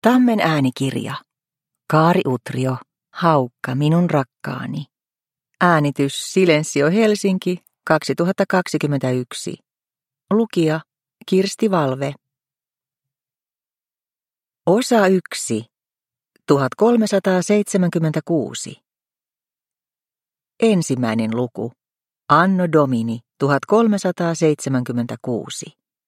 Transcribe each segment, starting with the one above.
Tammen äänikirja. Kaari Utrio, Haukka minun rakkaani. Äänitys Silensio Helsinki 2021. Lukija Kirsti Valve. Osa 1. 1376. Ensimmäinen luku. Anno Domini 1376.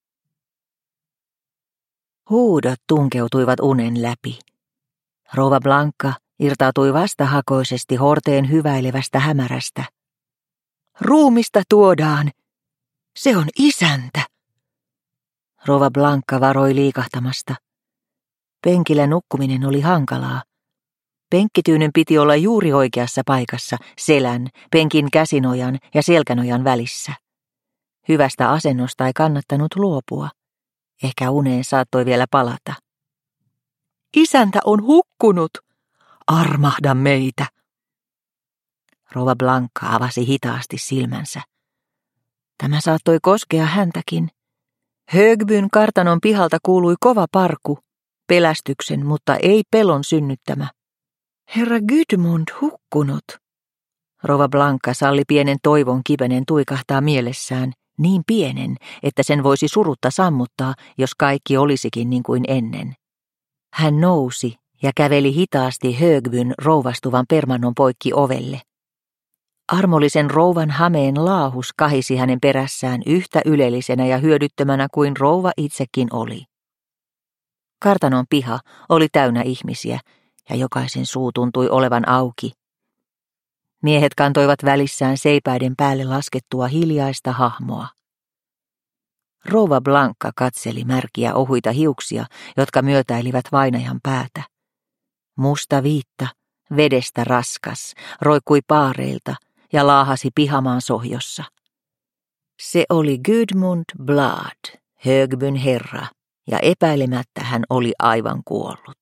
Huudot tunkeutuivat unen läpi. Rouva Blanca irtautui vastahakoisesti horteen hyväilevästä hämärästä. Ruumista tuodaan. Se on isäntä. Rouva Blanca varoi liikahtamasta. Penkillä nukkuminen oli hankalaa. Penkkityynen piti olla juuri oikeassa paikassa, selän, penkin käsinojan ja selkänojan välissä. Hyvästä asennosta ei kannattanut luopua. Ehkä uneen saattoi vielä palata. Isäntä on hukkunut. Armahda meitä. Rouva Blanca avasi hitaasti silmänsä. Tämä saattoi koskea häntäkin. Högbyn kartanon pihalta kuului kova parku, pelästyksen, mutta ei pelon synnyttämä. Herra Gudmund hukkunut. Rouva Blanca salli pienen toivon kipenen tuikahtaa mielessään, niin pienen, että sen voisi surutta sammuttaa, jos kaikki olisikin niin kuin ennen. Hän nousi ja käveli hitaasti Högbyn rouvastuvan permannon poikki ovelle. Armollisen rouvan hameen laahus kahisi hänen perässään yhtä ylellisenä ja hyödyttömänä kuin rouva itsekin oli. Kartanon piha oli täynnä ihmisiä ja jokaisen suu tuntui olevan auki. Miehet kantoivat välissään seipäiden päälle laskettua hiljaista hahmoa. Rouva Blanca katseli märkiä ohuita hiuksia, jotka myötäilivät vainajan päätä. Musta viitta, vedestä raskas, roikkui paareilta ja laahasi pihamaan sohjossa. Se oli Gudmund Blad, Högbyn herra, ja epäilemättä hän oli aivan kuollut.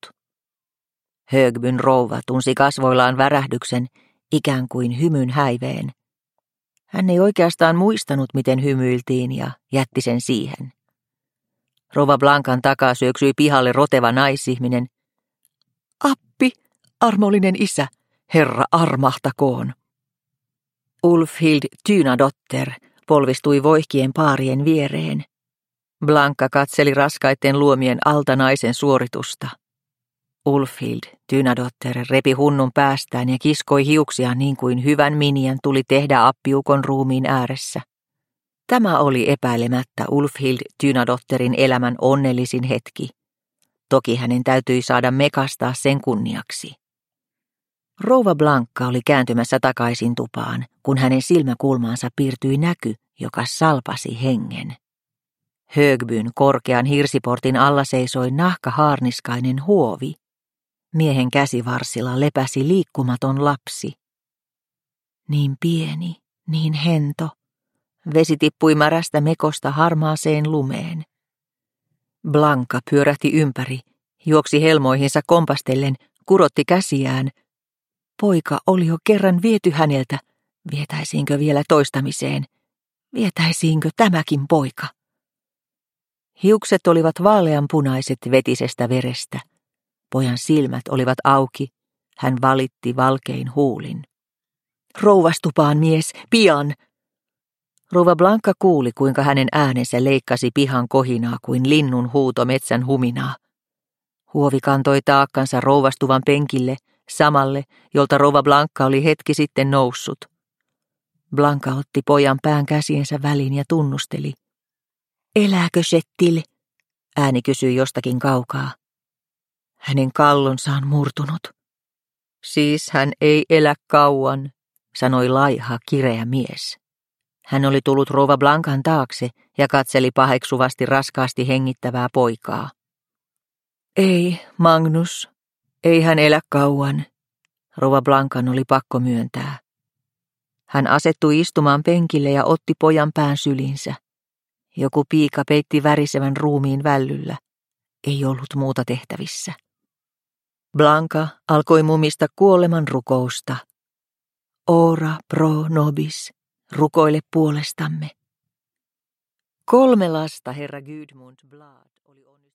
Högbyn rouva tunsi kasvoillaan värähdyksen, ikään kuin hymyn häiveen. Hän ei oikeastaan muistanut, miten hymyiltiin ja jätti sen siihen. Rouva Blancan takaa syöksyi pihalle roteva naisihminen. Appi, armollinen isä, herra armahtakoon. Ulfhild Tynadotter polvistui voihkien paarien viereen. Blanca katseli raskaitten luomien alta naisen suoritusta. Ulfhild Tynadotter repi hunnun päästään ja kiskoi hiuksia niin kuin hyvän miniän tuli tehdä appiukon ruumiin ääressä. Tämä oli epäilemättä Ulfhild Tynadotterin elämän onnellisin hetki. Toki hänen täytyi saada mekastaa sen kunniaksi. Rouva Blanca oli kääntymässä takaisin tupaan, kun hänen silmäkulmaansa piirtyi näky, joka salpasi hengen. Högbyn korkean hirsiportin alla seisoi nahkahaarniskainen huovi. Miehen käsivarsilla lepäsi liikkumaton lapsi. Niin pieni, niin hento. Vesi tippui märästä mekosta harmaaseen lumeen. Blanca pyörähti ympäri, juoksi helmoihinsa kompastellen, kurotti käsiään. Poika oli jo kerran viety häneltä. Vietäisiinkö vielä toistamiseen? Vietäisiinkö tämäkin poika? Hiukset olivat vaaleanpunaiset vetisestä verestä. Pojan silmät olivat auki. Hän valitti valkein huulin. Rouvastupaan, mies, pian! Rouva Blanca kuuli, kuinka hänen äänensä leikkasi pihan kohinaa kuin linnun huuto metsän huminaa. Huovi kantoi taakkansa rouvastuvan penkille, samalle, jolta rouva Blanca oli hetki sitten noussut. Blanca otti pojan pään käsiensä väliin ja tunnusteli. Elääkö Settil? Ääni kysyi jostakin kaukaa. Hänen kallonsa on murtunut. Siis hän ei elä kauan, sanoi laiha, kireä mies. Hän oli tullut rouva Blancan taakse ja katseli paheksuvasti raskaasti hengittävää poikaa. Ei, Magnus, ei hän elä kauan, rouva Blancan oli pakko myöntää. Hän asettui istumaan penkille ja otti pojan pään sylinsä. Joku piika peitti värisevän ruumiin vällyllä. Ei ollut muuta tehtävissä. Blanca alkoi mumista kuoleman rukousta. Ora pro nobis, rukoile puolestamme. 3 lasta herra Gudmund Blad oli onnistunut.